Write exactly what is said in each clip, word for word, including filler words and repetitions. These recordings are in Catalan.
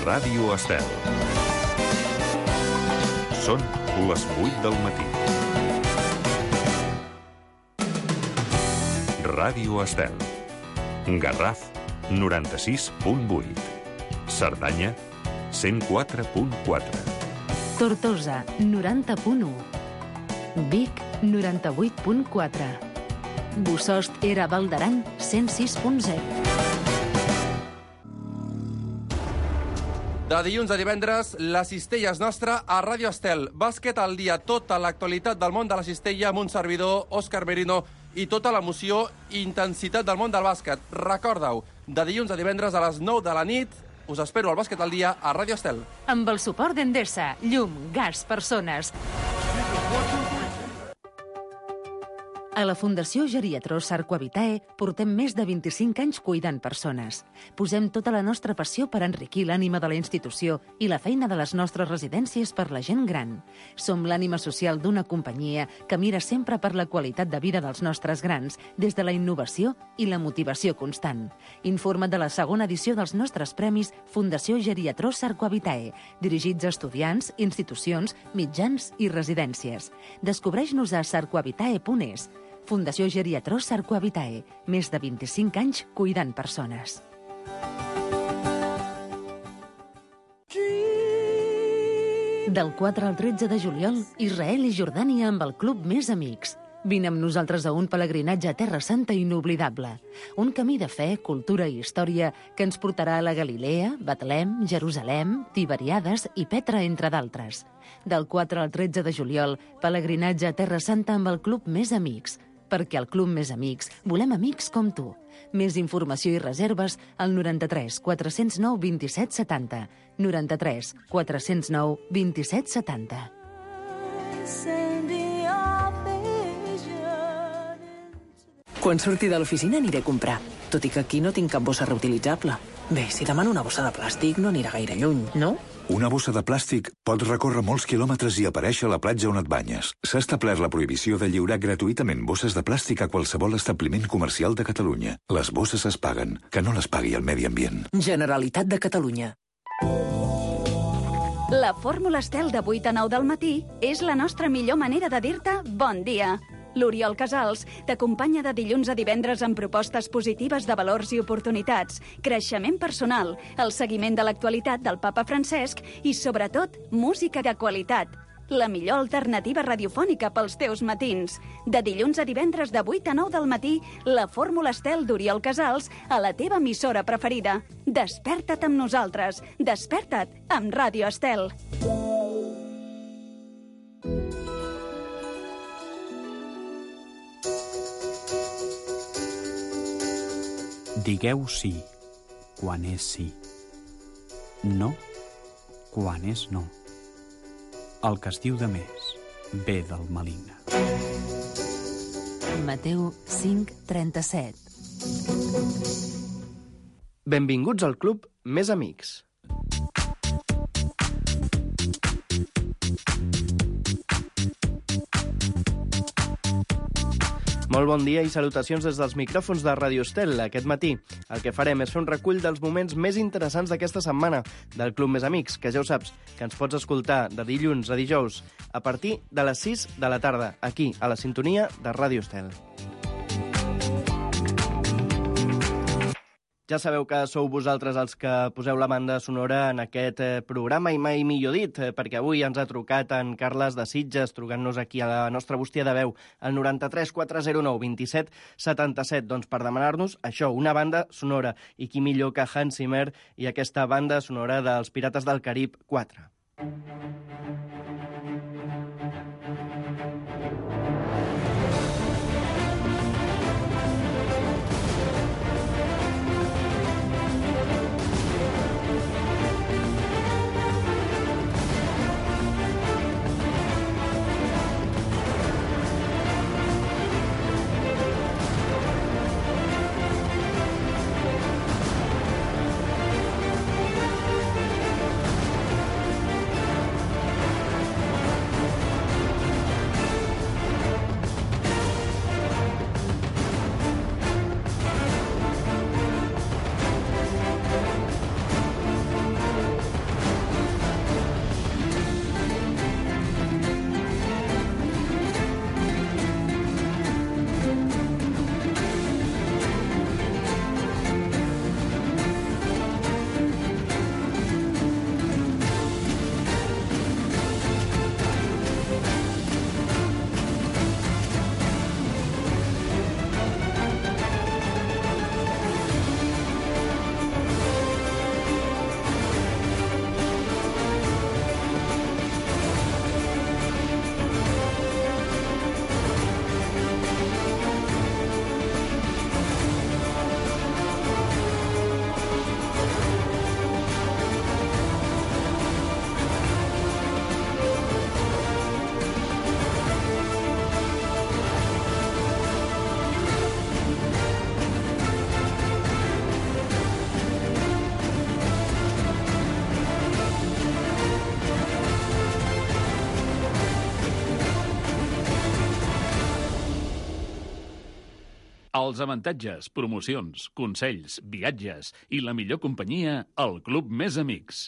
Ràdio Estel. Són les vuit del matí. Ràdio Estel. Garraf, noranta-sis punt vuit. Cerdanya, cent quatre punt quatre. Tortosa, noranta punt u. Vic, noranta-vuit punt quatre. Bossòst era Val d'Aran, cent sis punt zero. De dilluns a divendres, la cistella és nostra a Ràdio Estel. Bàsquet al dia, tota l'actualitat del món de la cistella amb un servidor, Òscar Merino, i tota l'emoció i intensitat del món del bàsquet. Recorda-ho, de dilluns a divendres a les nou de la nit, us espero al Bàsquet al dia a Ràdio Estel. Amb el suport d'Endesa, llum, gas, persones. A la Fundació Geriatró Sarco Vitae portem més de vint-i-cinc anys cuidant persones. Posem tota la nostra passió per enriquir l'ànima de la institució i la feina de les nostres residències per la gent gran. Som l'ànima social d'una companyia que mira sempre per la qualitat de vida dels nostres grans, des de la innovació i la motivació constant. Informa't de la segona edició dels nostres premis Fundació Geriatró Sarco Vitae, dirigits a estudiants, institucions, mitjans i residències. Descobreix-nos a sarcoavitae punt es. Fundació Geriatró Sarco Vitae. Més de vint-i-cinc anys cuidant persones. Del quatre al tretze de juliol, Israel i Jordània amb el Club Més Amics. Vine amb nosaltres a un pelegrinatge a Terra Santa inoblidable. Un camí de fe, cultura i història que ens portarà a la Galilea, Betlem, Jerusalem, Tiberiades i Petra, entre d'altres. Del quatre al tretze de juliol, pelegrinatge a Terra Santa amb el Club Més Amics. Perquè al Club Més Amics volem amics com tu. Més informació i reserves al noranta-tres quatre-cents nou vint-i-set setanta. noranta-tres quatre-cents nou vint-i-set setanta. Quan surti de l'oficina aniré a comprar, tot i que aquí no tinc cap bossa reutilitzable. Bé, si demano una bossa de plàstic no anirà gaire lluny, no? Una bossa de plàstic pot recórrer molts quilòmetres i aparèixer a la platja on et banyes. S'ha establert la prohibició de lliurar gratuïtament bosses de plàstic a qualsevol establiment comercial de Catalunya. Les bosses es paguen, que no les pagui el medi ambient. Generalitat de Catalunya. La fórmula Estel de vuit a nou del matí és la nostra millor manera de dir-te bon dia. L'Oriol Casals t'acompanya de dilluns a divendres amb propostes positives de valors i oportunitats, creixement personal, el seguiment de l'actualitat del papa Francesc i, sobretot, música de qualitat. La millor alternativa radiofònica pels teus matins. De dilluns a divendres de vuit a nou del matí, la fórmula Estel d'Oriol Casals a la teva emissora preferida. Desperta't amb nosaltres. Desperta't amb Ràdio Estel. Digueu sí, quan és sí. No, quan és no. El que es diu de més ve del maligne. Mateu cinc trenta-set. Benvinguts al Club Més Amics. Molt bon dia i salutacions des dels micròfons de Ràdio Estel. Aquest matí el que farem és fer un recull dels moments més interessants d'aquesta setmana del Club Més Amics, que ja ho saps, que ens pots escoltar de dilluns a dijous a partir de les sis de la tarda, aquí, a la sintonia de Ràdio Estel. Ja sabeu que sou vosaltres els que poseu la banda sonora en aquest programa, i mai millor dit, perquè avui ens ha trucat en Carles de Sitges, trucant-nos aquí a la nostra bústia de veu, al noranta-tres quatre zero nou vint-i-set setanta-set, doncs per demanar-nos això, una banda sonora, i qui millor que Hans Zimmer i aquesta banda sonora dels Pirates del Carib quatre. Els avantatges, promocions, consells, viatges i la millor companyia al Club Més Amics.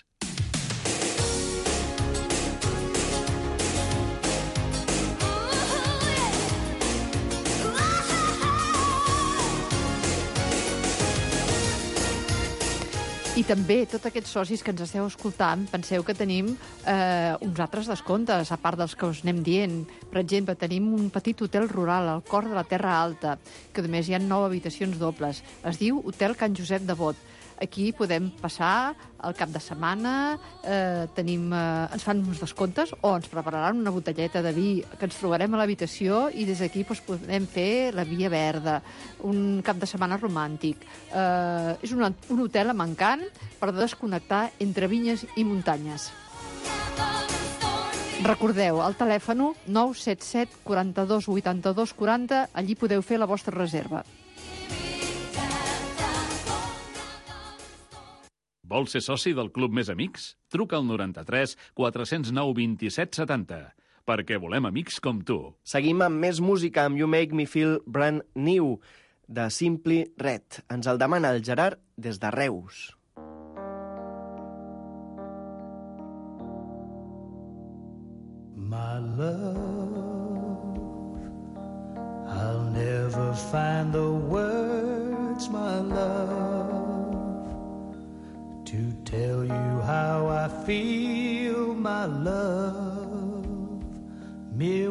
I també, tots aquests socis que ens esteu escoltant, penseu que tenim eh, uns altres descomptes, a part dels que us anem dient. Per exemple, tenim un petit hotel rural al cor de la Terra Alta, que només hi ha nou habitacions dobles. Es diu Hotel Can Josep de Bot. Aquí podem passar el cap de setmana, eh, tenim, eh, ens fan uns descomptes o ens prepararan una botelleta de vi que ens trobarem a l'habitació i des d'aquí doncs, podem fer la via verda, un cap de setmana romàntic. Eh, és un, un hotel amb encant per desconnectar entre vinyes i muntanyes. Recordeu, el telèfon nou set set quaranta-dos vuitanta-dos quaranta, allí podeu fer la vostra reserva. Vols ser soci del Club Més Amics? Truca al noranta-tres quatre zero nou vint-i-set setanta, perquè volem amics com tu. Seguim amb més música, amb You Make Me Feel Brand New, de Simply Red. Ens el demana el Gerard des de Reus. My love, I'll never find the words, my love, to tell you how I feel, my love. Mere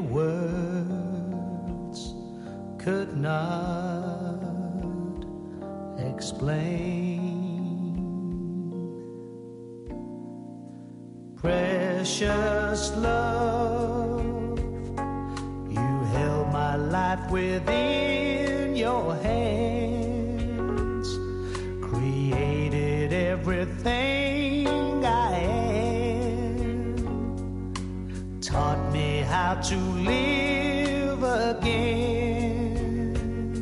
words could not explain. Precious love, you held my life within your hands, created everything I am, taught me how to live again.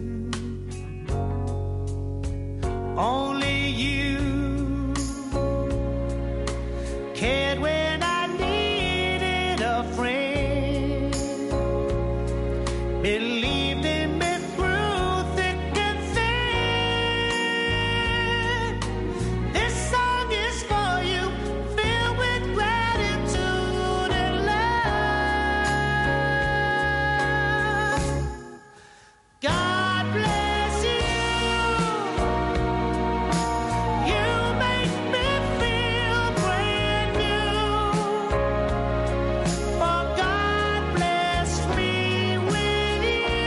Only you cared when I needed a friend, believed in me through thick and thin. This song is for you, filled with gratitude and love. God bless you. You make me feel brand new. For God blessed me with you.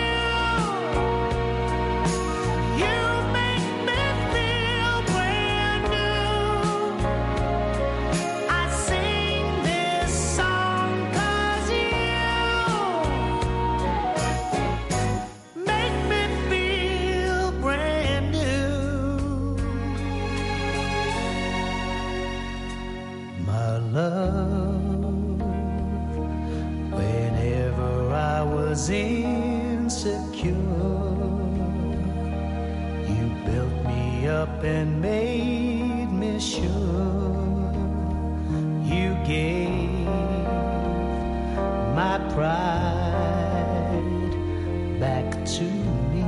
You make me feel brand new. I sing this song 'cause you make me feel brand new. My love, whenever I was insecure, you built me up and made me sure. You gave my pride back to me.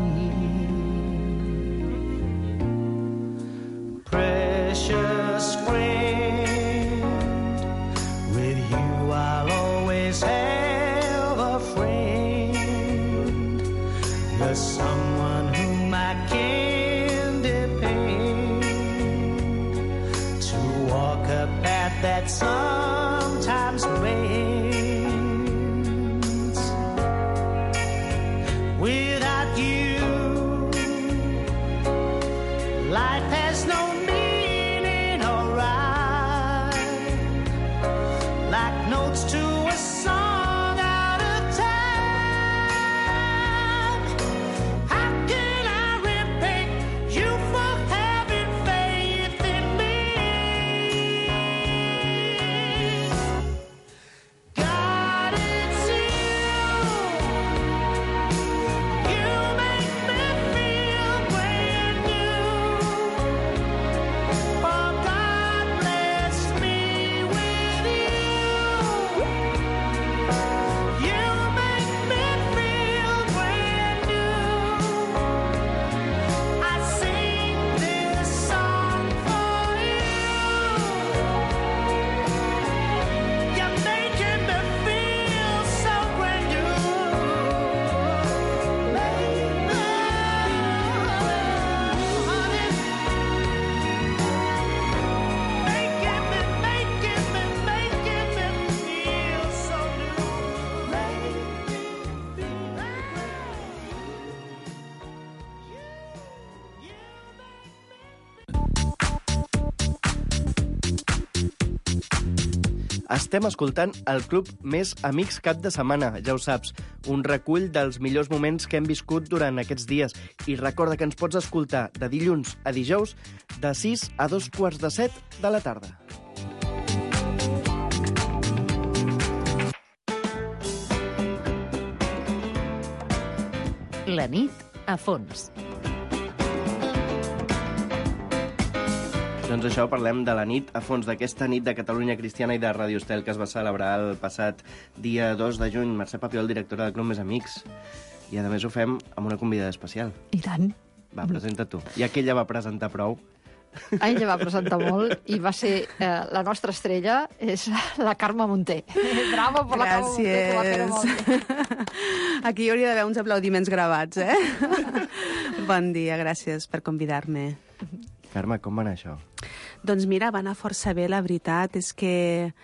Precious friend, with you I'll always have a friend. You're someone whom I can depend to walk a path that sometimes bends. Without you, life has no meaning or rhyme, like notes to a song out of time. How can I repay you for having faith in me? God, it's you. You make me feel brand new. For God blessed me with you. Estem escoltant el Club Més Amics cap de setmana, ja ho saps, un recull dels millors moments que hem viscut durant aquests dies. I recorda que ens pots escoltar de dilluns a dijous de sis a dos quarts de set de la tarda. La nit a fons. Doncs això, parlem de la nit a fons, d'aquesta nit de Catalunya Cristiana i de Radio Estel que es va celebrar el passat dia dos de juny. Mercè Papiol, directora del Club Més Amics. I a més ho fem amb una convidada especial. I tant. Va, presenta tu. Ja que ella va presentar prou. Ella va presentar molt i va ser eh, la nostra estrella, és la Carme Munté. Bravo per la Carme Munté, que va fer molt bé. Aquí hi hauria d'haver uns aplaudiments gravats, eh? Bon dia, gràcies per convidar-me. Carme, com va anar això? Doncs mira, va anar força bé, la veritat és que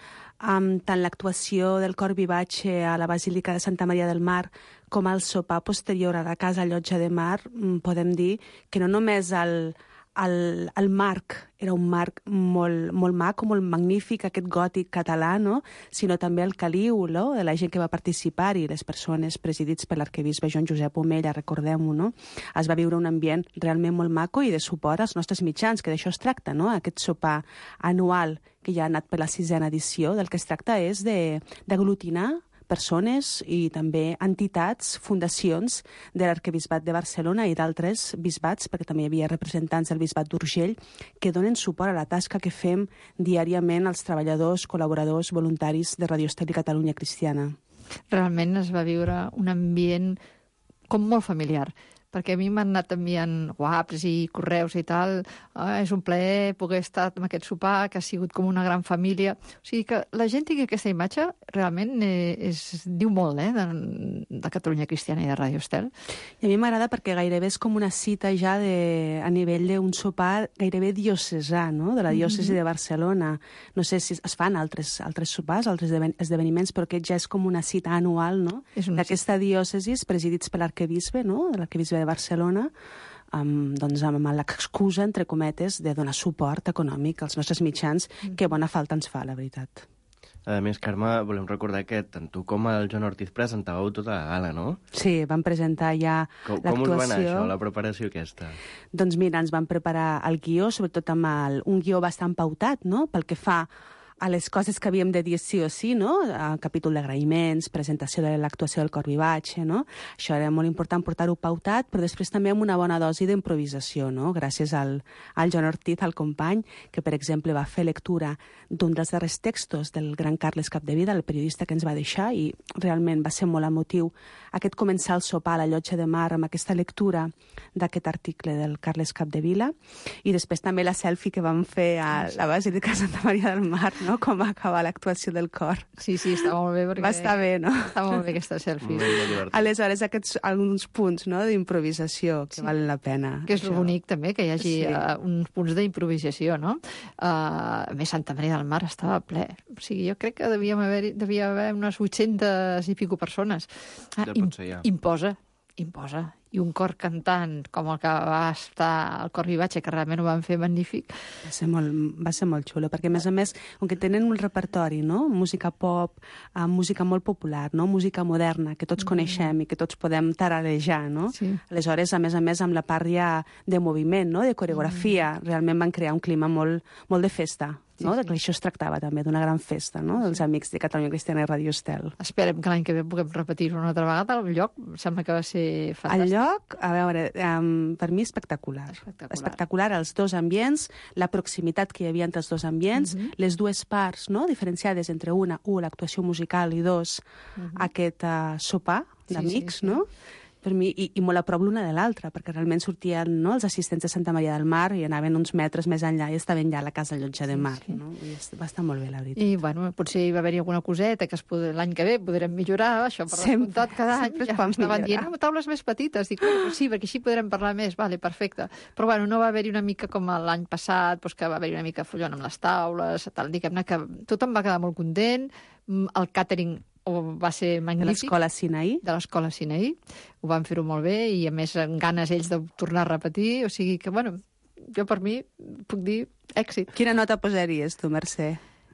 um, tant l'actuació del cor vivace a la Basílica de Santa Maria del Mar com el sopar posterior a la Casa Llotja de Mar, podem dir que no només el, el, el marc era un marc molt, molt maco, molt magnífic, aquest gòtic català, no? Sinó també el caliu, no? De la gent que va participar-hi, les persones presidits per l'arquebisbe Joan Josep Omella, recordem-ho, no? Es va viure un ambient realment molt maco i de suport als nostres mitjans, que d'això es tracta, no? Aquest sopar anual que ja ha anat per la sisena edició, del que es tracta és d'aglutinar persones i també entitats, fundacions de l'Arquebisbat de Barcelona i d'altres bisbats, perquè també hi havia representants del bisbat d'Urgell, que donen suport a la tasca que fem diàriament els treballadors, col·laboradors, voluntaris de Radio Estel i Catalunya Cristiana. Realment es va viure un ambient com molt familiar, perquè a mi m'han anat enviant whatsapps i correus i tal. Ah, és un plaer poder estar amb aquest sopar, que ha sigut com una gran família. O sigui que la gent tingui aquesta imatge realment eh, és, diu molt eh, de, de Catalunya Cristiana i de Radio Estel. I a mi m'agrada perquè gairebé és com una cita ja de, a nivell d'un sopar gairebé diocesà, no? De la diòcesi mm-hmm. de Barcelona. No sé si es fan altres, altres sopars, altres esdeveniments, però aquest ja és com una cita anual, no? D'aquesta diòcesi, presidits per l'arquebisbe, no? De l'arquebisbe de Barcelona, amb, doncs, amb l'excusa, entre cometes, de donar suport econòmic als nostres mitjans, mm. que bona falta ens fa, la veritat. A més, Carme, volem recordar que tant tu com el Joan Ortiz presentàveu tota la gala, no? Sí, vam presentar ja l'actuació. Com us va anar això, la preparació aquesta? Doncs mira, ens vam preparar el guió, sobretot amb el, un guió bastant pautat, no?, pel que fa a les coses que havíem de dir sí o sí, no? El capítol d'agraïments, presentació de l'actuació del cor vivace, no? Això era molt important portar-ho pautat, però després també amb una bona dosi d'improvisació, no? Gràcies al, al Joan Ortiz, al company, que per exemple va fer lectura d'un dels darrers textos del gran Carles Capdevila, el periodista que ens va deixar, i realment va ser molt emotiu aquest començar el sopar a la Llotja de Mar amb aquesta lectura d'aquest article del Carles Capdevila, i després també la selfie que vam fer a la Basílica de Santa Maria del Mar, no? Com va acabar l'actuació del cor. Sí, sí, està molt bé. Perquè... Va estar bé, no? Està molt bé aquesta selfie. Aleshores, aquests alguns punts, no?, d'improvisació que sí. valen la pena. Que és això. Bonic, també, que hi hagi sí. uh, uns punts d'improvisació, no? Uh, a més, Santa Maria del Mar estava ple. O sigui, jo crec que devíem haver, devia haver unes vuit-centes i pico persones. Ah, ja pot ser, ja. Imposa, imposa. I un cor cantant com el que va estar el cor vivace, que realment ho van fer magnífic. Va ser molt, va ser molt xulo, perquè a més a més, com que tenen un repertori, no?, música pop, uh, música molt popular, no?, música moderna, que tots mm. coneixem i que tots podem tararejar, no? Sí. Aleshores, a més a més, amb la part ja de moviment, no?, de coreografia, mm. realment van crear un clima molt, molt de festa. Sí, no? Sí. Que això es tractava també, d'una gran festa, no?, dels sí. amics de Catalunya Cristiana i Radio Estel. Esperem que l'any que ve puguem repetir-ho una altra vegada. El lloc sembla que va ser fantàstic. El lloc, a veure, um, per mi espectacular. espectacular. Espectacular, els dos ambients, la proximitat que hi havia entre els dos ambients, uh-huh. les dues parts, no?, diferenciades entre una, u, l'actuació musical, i dos, uh-huh. aquest uh, sopar d'amics, sí, sí, sí. no?, per mi, i, i molt a prop l'una de l'altra, perquè realment sortien, no?, els assistents de Santa Maria del Mar i anaven uns metres més enllà i estaven ja a la Casa Llotja de Mar. Sí, sí. No? I va estar molt bé, la veritat. I, bueno, potser hi va haver-hi alguna coseta que l'any que ve podrem millorar, això per descomptat cada any. Ja estaven dient, taules més petites. Dic, oh, sí, perquè així podrem parlar més. Vale, perfecte. Però, bueno, no va haver-hi una mica com l'any passat, doncs que va haver-hi una mica follon amb les taules, tal. Diguem-ne que tothom va quedar molt content, el càtering o va ser magnífic. De l'escola Sinaí. De l'escola Sinaí. Ho van fer-ho molt bé i, a més, amb ganes ells de tornar a repetir. O sigui que, bueno, jo per mi puc dir èxit. Quina nota posaries tu, Mercè?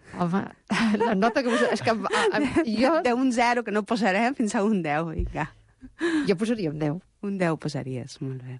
Home, la nota que posaré... És que a, a, jo... D'un zero, que no posarem, fins a un deu, vinga. Jo posaria un deu. Un deu posaries, molt bé.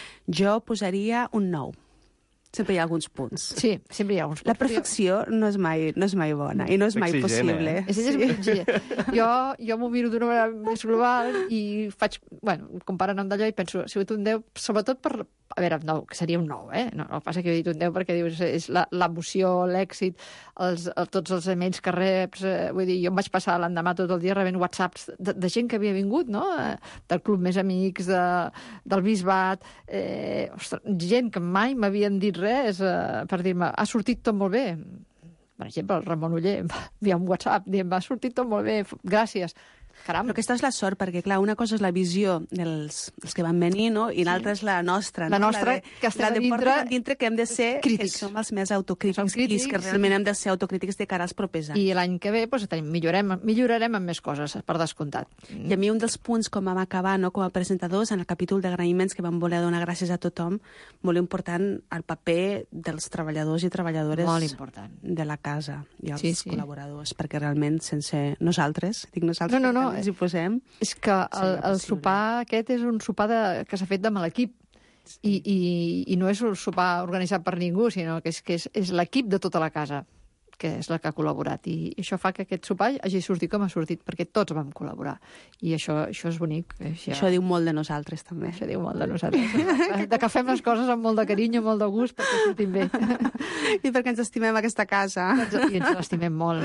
Jo posaria un nou. Sempre hi ha alguns punts. Sí, sempre hi ha alguns punts. La perfecció no és mai, no és mai bona i no és mai possible. Eh? És, és, és, jo jo m'ho miro d'una manera més global i faig, bueno, comparant amb d'allò i penso, ha sigut un deu, sobretot per... A veure, no, que seria un nou, eh? No, no passa que he dit un deu perquè dius, és l'emoció, l'èxit, els, el, tots els emails que reps... Eh, vull dir, jo em vaig passar l'endemà tot el dia rebent whatsapps de, de gent que havia vingut, no? Eh, del Club Més Amics, de, del Bisbat... Eh, ostres, gent que mai m'havien dit res eh, per dir-me, ha sortit tot molt bé. Per exemple, el Ramon Uller envia un WhatsApp dient, ha sortit tot molt bé, gràcies. Caram. Però aquesta és la sort, perquè, clar, una cosa és la visió dels, dels que van venir, no? I l'altra sí. és la nostra, no? La nostra, la de, que estem la de dintre... dintre, que hem de ser, crítics. que som els més autocrítics, som crítics, que realment sí. hem de ser autocrítics de cara als propers anys. I l'any que ve pues, tenim, millorem, millorarem amb més coses, per descomptat. I a mi un dels punts, com vam acabar, no, com a presentadors, en el capítol d'agraïments que vam voler donar gràcies a tothom, molt important el paper dels treballadors i treballadores molt important. De la casa i els sí, sí. col·laboradors, perquè realment sense nosaltres, dic nosaltres, no, no, no. ens hi posem... És que el, el sopar aquest és un sopar de, que s'ha fet de mal equip. I, i, i no és un sopar organitzat per ningú, sinó que és, que és, és l'equip de tota la casa que és la que ha col·laborat. I això fa que aquest sopar hagi sortit com ha sortit, perquè tots vam col·laborar. I això, això és bonic. Això... això diu molt de nosaltres, també. Això diu molt de nosaltres. De que fem les coses amb molt de carinyo, molt de gust, perquè sortim bé. I perquè ens estimem aquesta casa. I ens l'estimem molt.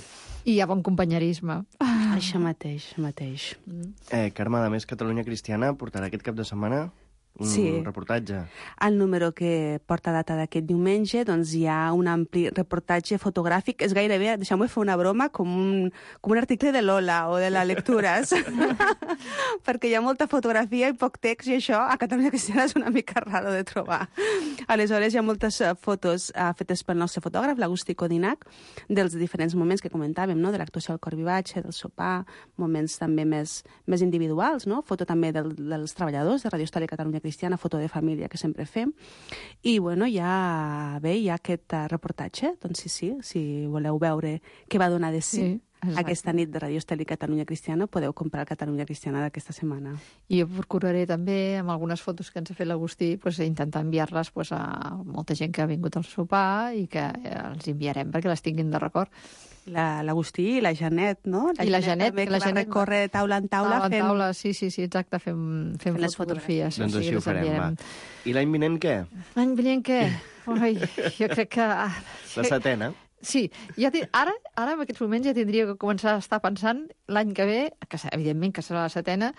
I hi ha bon companyerisme. Ah, això mateix, mateix. Mm. Eh, Carme, a més, Catalunya Cristiana portarà aquest cap de setmana un sí. reportatge. Al número que porta data d'aquest diumenge doncs hi ha un ampli reportatge fotogràfic. És gairebé, deixeu-me fer una broma, com un, com un article de Lola o de la Lectures, perquè hi ha molta fotografia i poc text, i això a Catalunya Cristiana és una mica raro de trobar. Aleshores hi ha moltes fotos uh, fetes pel nostre fotògraf, l'Agustí Codinac, dels diferents moments que comentàvem, no? De l'actuació al Cor Vivatge, del sopar, moments també més, més individuals, no? Foto també del, dels treballadors de Radio Hostal i Catalunya Cristiana, foto de família que sempre fem. I, bueno, ja bé, hi ha aquest uh, reportatge, doncs sí, sí, si voleu veure què va donar de sí, sí aquesta nit de Radio Hostal i Catalunya Cristiana, podeu comprar el Catalunya Cristiana d'aquesta setmana. I jo procuraré també, amb algunes fotos que ens ha fet l'Agustí, pues, intentar enviar-les pues, a molta gent que ha vingut al sopar i que els enviarem perquè les tinguin de record. L'Agustí i la Janet, no? La I la Janet, també, que la Janet va recórrer taula en taula. Taula en fent... taula, sí, sí, sí, exacte, fem, fem, fem les fotografies. fotografies. Doncs així ho farem, va. I l'any vinent què? L'any vinent què? Ui, jo crec que... La setena. Sí, ja ara, ara en aquests moments ja tindria que començar a estar pensant l'any que ve, que evidentment que serà la setena,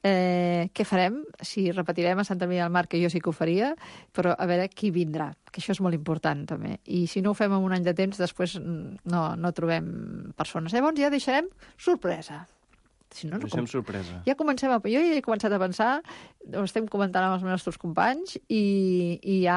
eh, què farem, si repetirem a Santa Maria del Mar, que jo sí que ho faria, però a veure qui vindrà, que això és molt important també. I si no ho fem en un any de temps, després no, no trobem persones. Llavors ja deixarem sorpresa. Si no, no Deixem com... sorpresa. Ja comencem a... Jo ja he començat a pensar, ho estem comentant amb els nostres companys, i, i ja,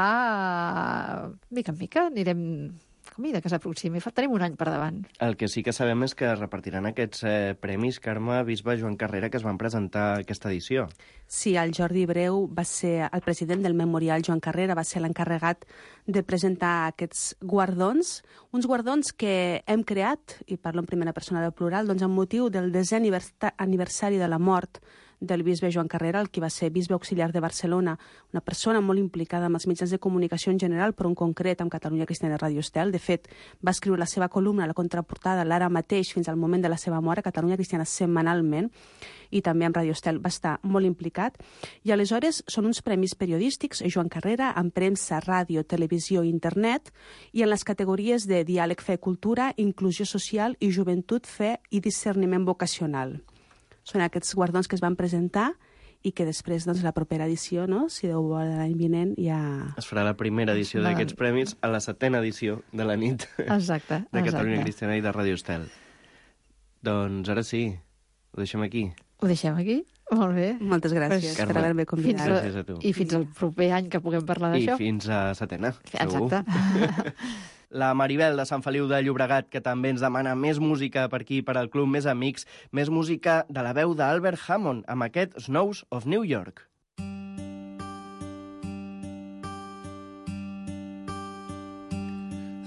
mica en mica, anirem... a mesura que s'aproximi. Tenim un any per davant. El que sí que sabem és que repartiran aquests eh, premis Carme, Bisbe, Joan Carrera, que es van presentar aquesta edició. Sí, el Jordi Breu va ser el president del Memorial Joan Carrera, va ser l'encarregat de presentar aquests guardons, uns guardons que hem creat, i parlo en primera persona del plural, doncs amb motiu del desè aniversari de la mort del bisbe Joan Carrera, el que va ser bisbe auxiliar de Barcelona, una persona molt implicada amb els mitjans de comunicació en general, però en concret amb Catalunya Cristiana i Radio Hostal. De fet, va escriure la seva columna, la contraportada, l'ara mateix, fins al moment de la seva mort, a Catalunya Cristiana setmanalment, i també amb Radio Hostal va estar molt implicat. I aleshores són uns premis periodístics, Joan Carrera, en premsa, ràdio, televisió i internet, i en les categories de diàleg, fe, cultura, inclusió social i joventut, fe i discerniment vocacional. Són aquests guardons que es van presentar i que després, doncs, la propera edició, no? Si Déu vol, l'any vinent, ja... Es farà la primera edició Va. d'aquests premis a la setena edició de la nit exacte, de Catalunya exacte. Cristiana i de Radio Hostal. Doncs ara sí, ho deixem aquí. Ho deixem aquí? Molt bé. Moltes gràcies Carme, per haver-me convidat. Fins a, gràcies a tu. I fins al proper any que puguem parlar I d'això. fins a setena, Exacte. segur. La Maribel de Sant Feliu de Llobregat, que també ens demana més música per aquí, per al Club Més Amics, més música de la veu d'Albert Hammond, amb aquest Snows of New York.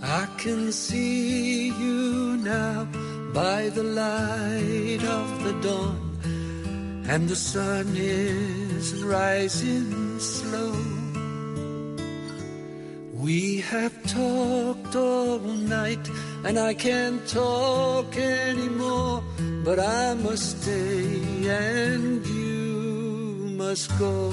I can see you now by the light of the dawn, and the sun is rising slow. We have talked all night, and I can't talk anymore, but I must stay and you must go.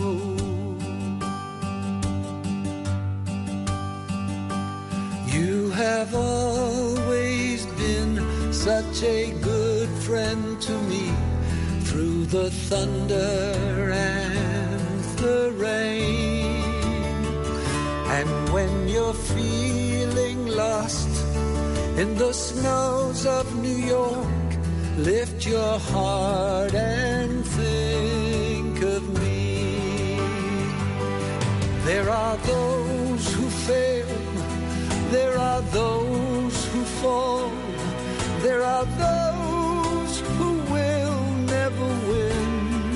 You have always been such a good friend to me, through the thunder and the rain. And when you're feeling lost in the snows of New York, lift your heart and think of me. There are those who fail, there are those who fall, there are those who will never win,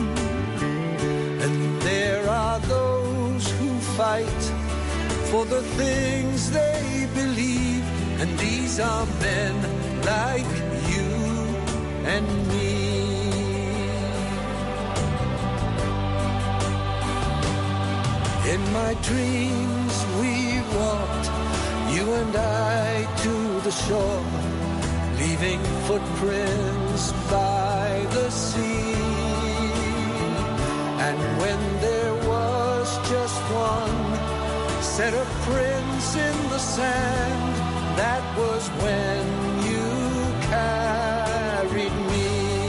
and there are those who fight for the things they believe, and these are men like you and me. In my dreams we walked, you and I, to the shore, leaving footprints by the sea. And when there was just one set of prints in the sand, that was when you carried me.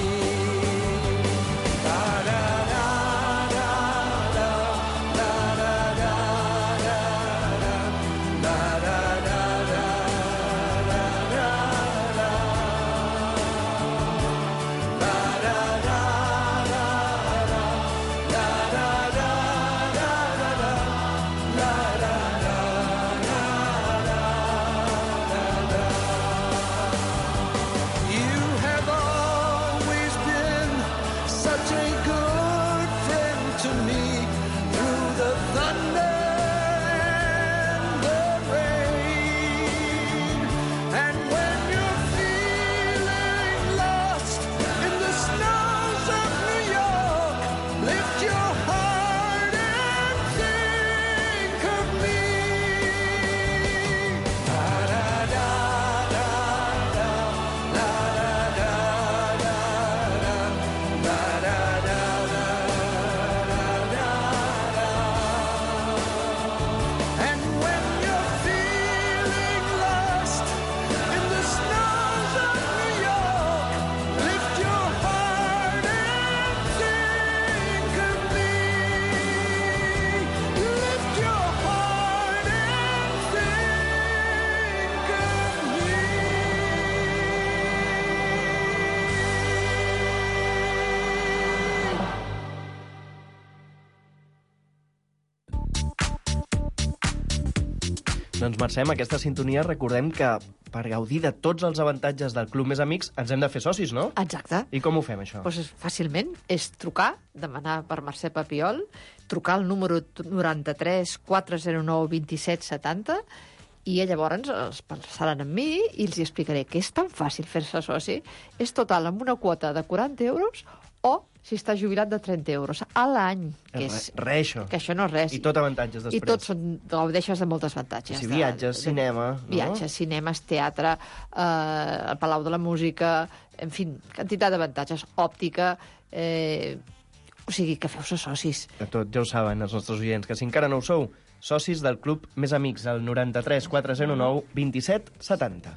Doncs, Mercè, amb aquesta sintonia recordem que per gaudir de tots els avantatges del Club Més Amics ens hem de fer socis, no? Exacte. I com ho fem, això? Pues fàcilment. És trucar, demanar per Mercè Papiol, trucar al número noranta-tres quatre zero nou vint set setanta, i llavors es passaran amb mi i els explicaré que és tan fàcil fer-se soci. És total amb una quota de quaranta euros o si està jubilat de trenta euros a l'any. Que és Re, això. Que això no és res. I tot avantatges després. I tot són, gaudeixes de moltes avantatges. Si viatges, de, cinema... De, viatges, no? Cinemes, teatre, eh, el Palau de la Música, en fi, quantitat d'avantatges, òptica... Eh, o sigui, que feu-se socis. De tot, ja ho saben els nostres oients, que si encara no ho sou, socis del Club Més Amics, al noranta-tres quatre zero nou vint set setanta.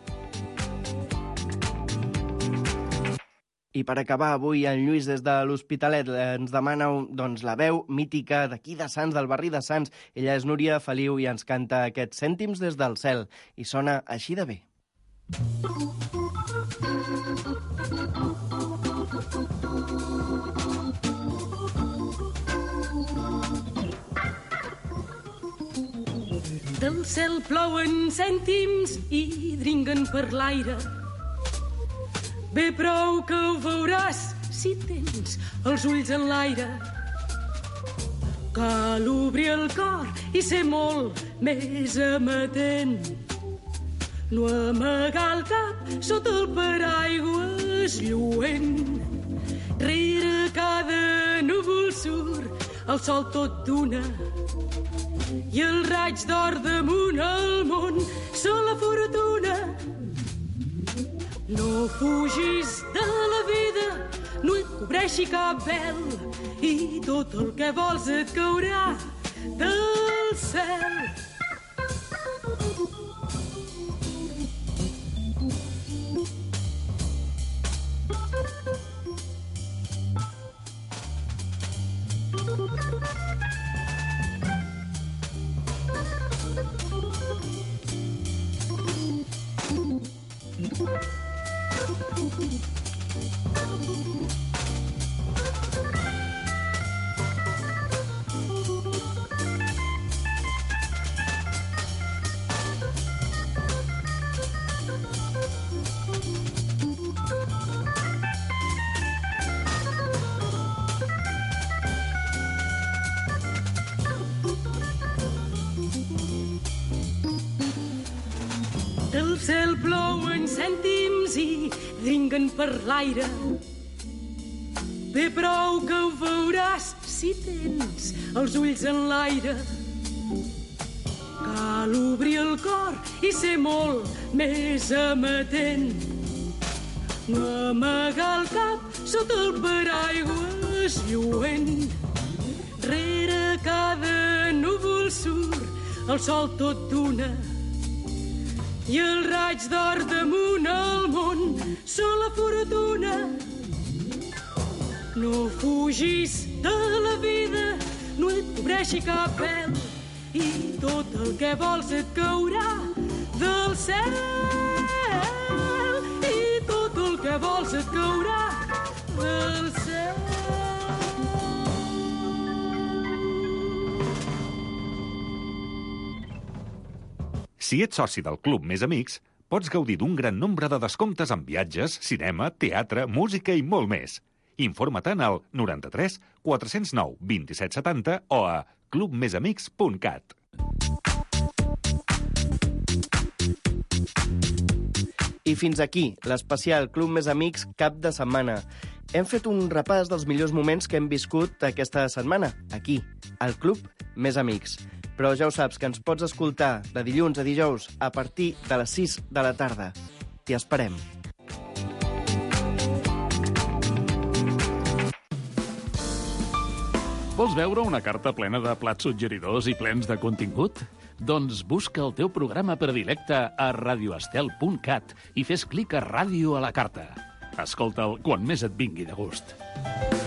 I per acabar, avui en Lluís des de l'Hospitalet ens demana doncs, la veu mítica d'aquí de Sants, del barri de Sants. Ella és Núria Feliu i ens canta aquests cèntims des del cel. I sona així de bé. Del cel plouen cèntims i dringuen per l'aire. Bé prou que ho veuràs si tens els ulls en l'aire. Cal obrir el cor i ser molt més amatent. no amagar el cap sota el paraigües lluent. Rere cada núvol surt el sol tot d'una i el raig d'or damunt el món se la fortuna. No fugis de la vida, no et cobreixi cap vel i tot el que vols et caurà del cel. Del cel plouen cèntims i dringuen per l'aire. Bé prou que ho veuràs si tens els ulls en l'aire. Cal obrir el cor i ser molt més amatent. No amagar el cap sota el paraigües lluent. Rere cada núvol surt el sol tot d'una i el raig d'or damunt el món se la fortuna. No fugis de la vida, no et cobreixi cap pèl i tot el que vols et caurà del cel. I tot el que vols et caurà del cel. Si ets soci del Club Més Amics, pots gaudir d'un gran nombre de descomptes en viatges, cinema, teatre, música i molt més. Informa-te'n al noranta-tres quatre cents nou vint-i-set setanta o a club més amics punt cat. I fins aquí l'especial Club Més Amics cap de setmana. Hem fet un repàs dels millors moments que hem viscut aquesta setmana, aquí, al Club Més Amics. Però ja ho saps, que ens pots escoltar de dilluns a dijous a partir de les sis de la tarda. T'hi esperem. Vols veure una carta plena de plats suggeridors i plens de contingut? Doncs busca el teu programa predilecte a radioestel punt cat i fes clic a Ràdio a la carta. Escolta'l quan més et vingui de gust.